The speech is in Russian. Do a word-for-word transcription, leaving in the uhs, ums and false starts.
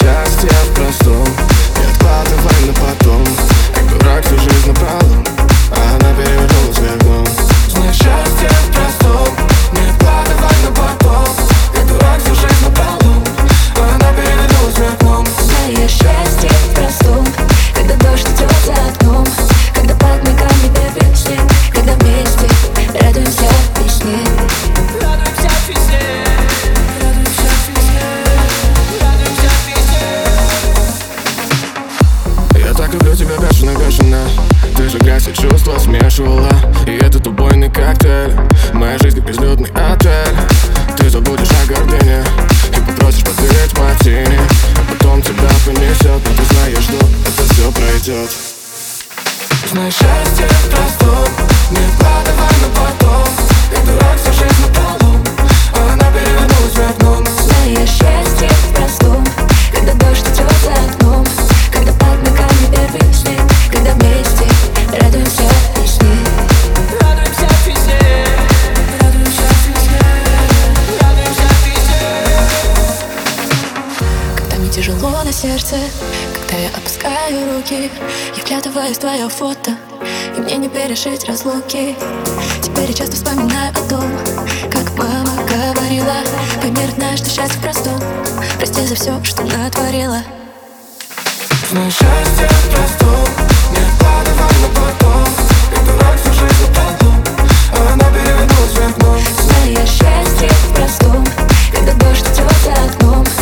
счастье в простом, не откладывай на потом. Как дурак всю жизнь напролом, а она перевернулась вверх дном. Знаешь, счастье в простом, не откладывай на потом. Как дурак всю жизнь напролом, а она перевернулась вверх дном. Знаешь, счастье в простом, когда дождь идет за окном, когда под ногами первый снег, когда вместе радуемся весне. Радуемся весне, радуемся весне, радуемся весне. Я так люблю тебя бешено-бешено. Ты же грязь и чувства смешивала, и этот убойный коктейль. Моя жизнь как безлюдный отель. Ты забудешь о гордыне и попросишь подвигать мартини, а потом тебя понесет, но ты знаешь, что это все пройдет. Знаешь, счастье в простом, не откладывай на потом. Как дурак всю жизнь напролом, а она перевернулась вверх дном. Знаешь, счастье в простом, когда дождь идет за окном, когда под ногами первый снег, когда вместе радуемся весне. Радуемся весне, радуемся весне, радуемся весне. Когда мне тяжело на сердце, когда я опускаю руки, я вглядываюсь в твое фото, и мне не пережить разлуки. Теперь я часто вспоминаю о том, как мама говорила: пойми, родная, что счастье в простом, прости за все, что натворила. Знаешь, счастье в простом, не откладывай на потом. Как дурак всю жизнь напролом, а она перевернулась вверх дном. Знаешь, счастье в простом, когда дождь идет за окном,